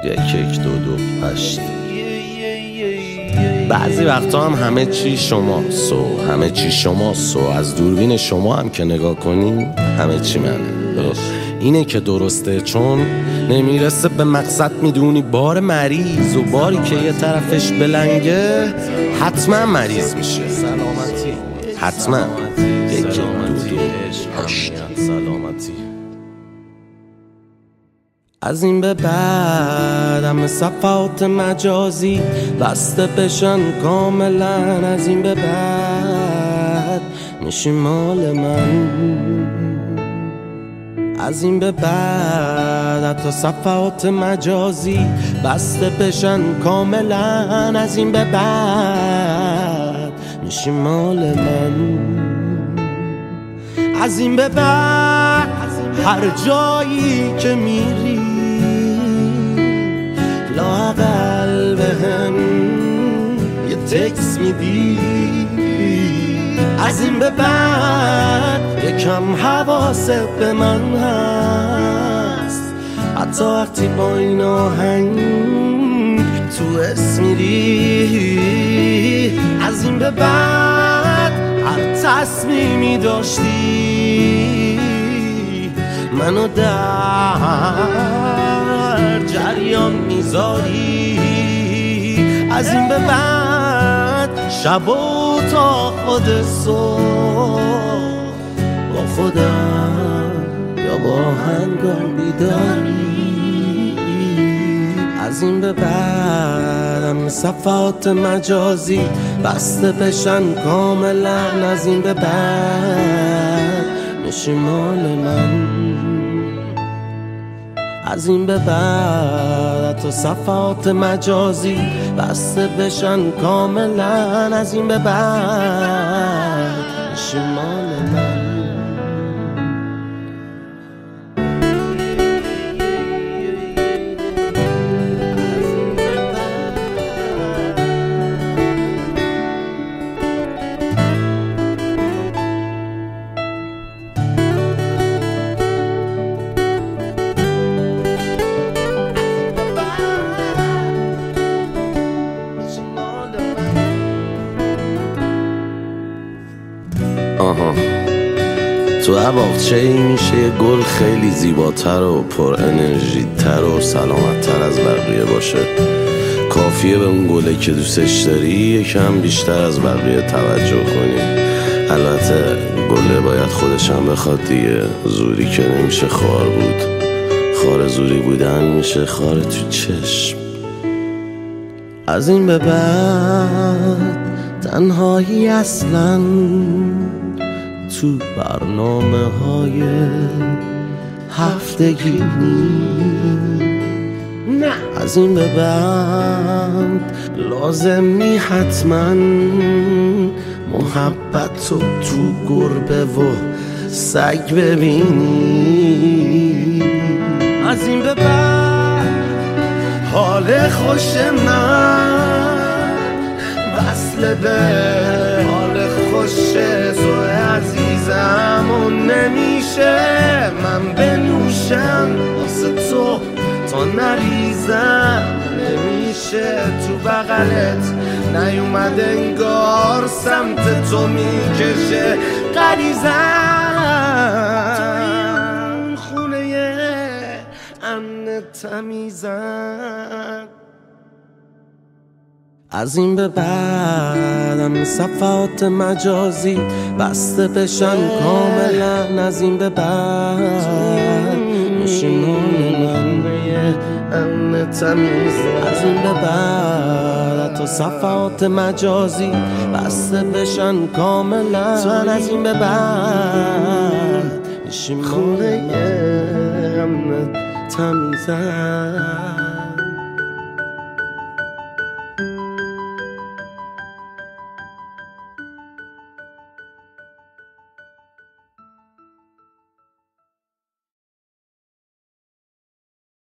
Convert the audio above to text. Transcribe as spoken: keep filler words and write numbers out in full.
یک یک دو دو هشت. بعضی وقتا هم همه چی شماست و همه چی شماست و از دوربین شما هم که نگاه کنی همه چی منه. اینه که درسته، چون نمیرسه به مقصد میدونی بار مریض، و باری که یه طرفش بلنگه حتما مریض میشه. سلامتی حتما یک دو دو هشت. سلامتی. از این به بعد همه صفحات مجازی بسته بشن کاملا. از این به بعد میشی مال من. از این به بعد حتی صفحات مجازی بسته بشن کاملا. از این به بعد میشی مال من. از این به بعد هر جایی که میری لااقل بهم یه تکس میدی. از این به بعد یکم حواست به من هست، حتی وقتی با این آهنگ تو اسم میری. از این به بعد هر تصمیمی داشتی منو در جریان میذاری. از این به بعد شب و تا خود صبح با خودم یا با هنگام بیداری. از این به بعدم صفحات مجازی بسته بشن کاملا. از این به بعد میشی مال من. از این به بعد تو صفحات مجازی بسته بشن کاملا. از این به بعد میشی مال من. آها، تو عباقچه ای میشه یه گل خیلی زیباتر و پر انرژی تر و سلامت تر از بقیه باشه. کافیه به اون گله که دوستش داری یکم بیشتر از بقیه توجه کنی. البته گله باید خودش هم بخواد دیگه، زوری که نمیشه خار بود. خار زوری بودن میشه خار تو چشم. از این به بعد تنهایی اصلاً تو برنامه های هفتگی نه. از این به بعد لازم نی حتما محبت رو تو گربه و سگ ببینی. از این به بعد حال خوش من وصل به حال خوش تو عزیزم و نمیشه من بنوشم واسه تو تا نریزم. نمیشه تو بغلت نیومد انگار سمت تو میکشه غریزم. خونه امن تمیزم. از این به بعدم صفحات مجازی بسته بشن کاملا. از این به بعد میشینون منه امن تمیز. از این به بعد تو صفحات مجازی بسته بشن کاملا. از این به بعد میشینون امن تمیز.